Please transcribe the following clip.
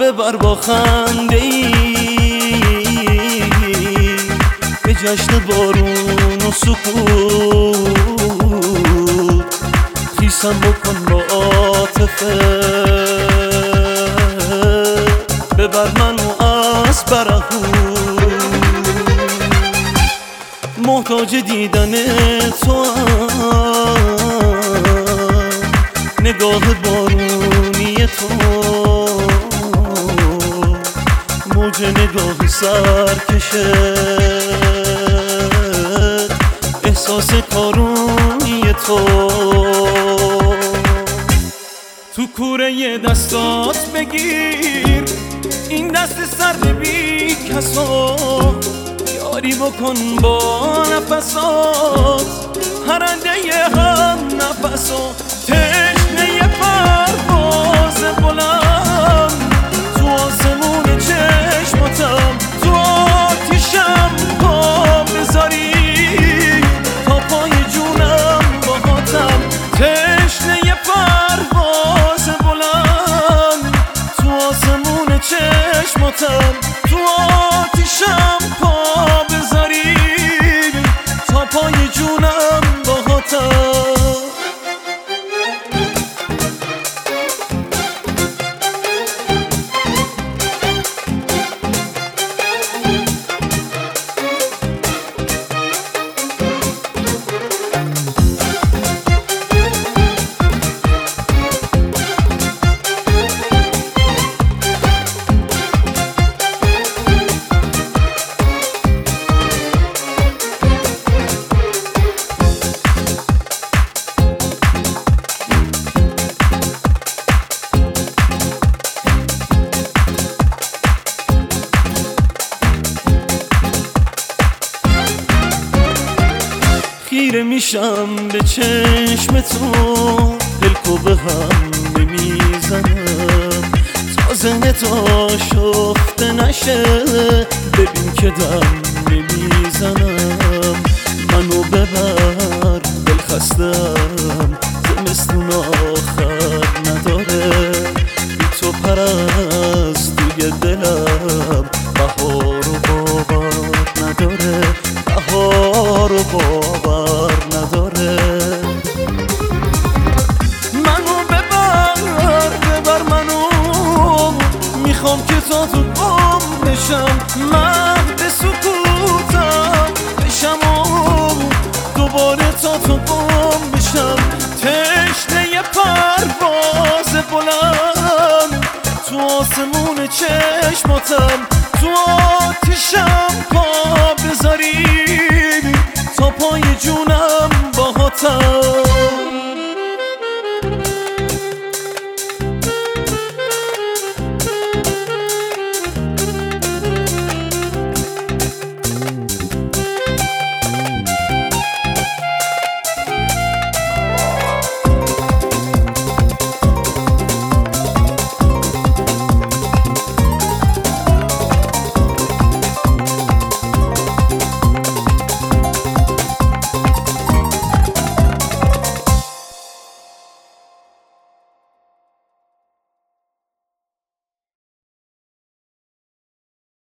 ببر با خنده ای به جشن بارون و سکوت، خیسم بکن با عاطفه، ببر منو از برهوت. محتاج دیدن تو نگاه بارونی تو، موج نگاه سرکشه، احساس کارونی تو. تو کوره دستات بگیر این دست سرد بی کسا، یاری بکن با نفسات پرنده هم نفسا. تشنه پرواز بلند تو آسمون چشماتم، تو آتیشم پا بذاری تا پای جونم باهاتم. تشنه پرواز بلند تو آسمون چشماتم، تو آتیشم پا بذاری تا پای جونم باهاتم. خیره میشم به چشم تو، دلکو به هم نمیزنم تا ذهن تا شفته نشه. ببین که دم نمیزنم، منو ببر دل خستم، زمستون آخر نداره بی تو پرستوی دلم، بهار و باور نداره، بهار و باور نداره. منو ببر منو، میخوام که تا تو بام بشم، مهد سکوتم بشم و دوباره تا تو بام بشم. تشنه پرواز بلند تو آسمون چشماتم، تو آتیشم پا